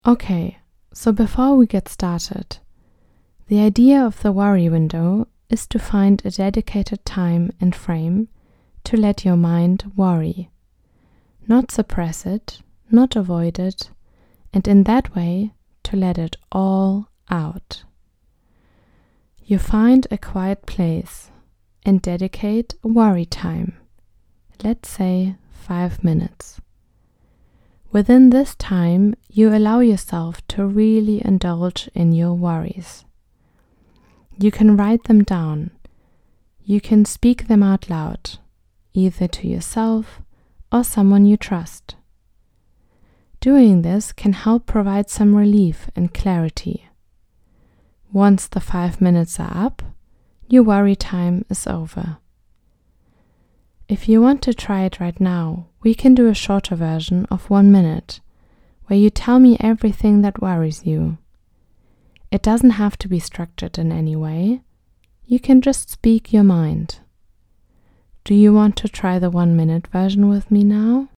Okay, so before we get started, the idea of the worry window is to find a dedicated time and frame to let your mind worry. Not suppress it, not avoid it, and in that way to let it all out. You find a quiet place and dedicate a worry time, let's say 5 minutes. Within this time, you allow yourself to really indulge in your worries. You can write them down. You can speak them out loud, either to yourself or someone you trust. Doing this can help provide some relief and clarity. Once the 5 minutes are up, your worry time is over. If you want to try it right now, we can do a shorter version of 1 minute, where you tell me everything that worries you. It doesn't have to be structured in any way. You can just speak your mind. Do you want to try the 1 minute version with me now?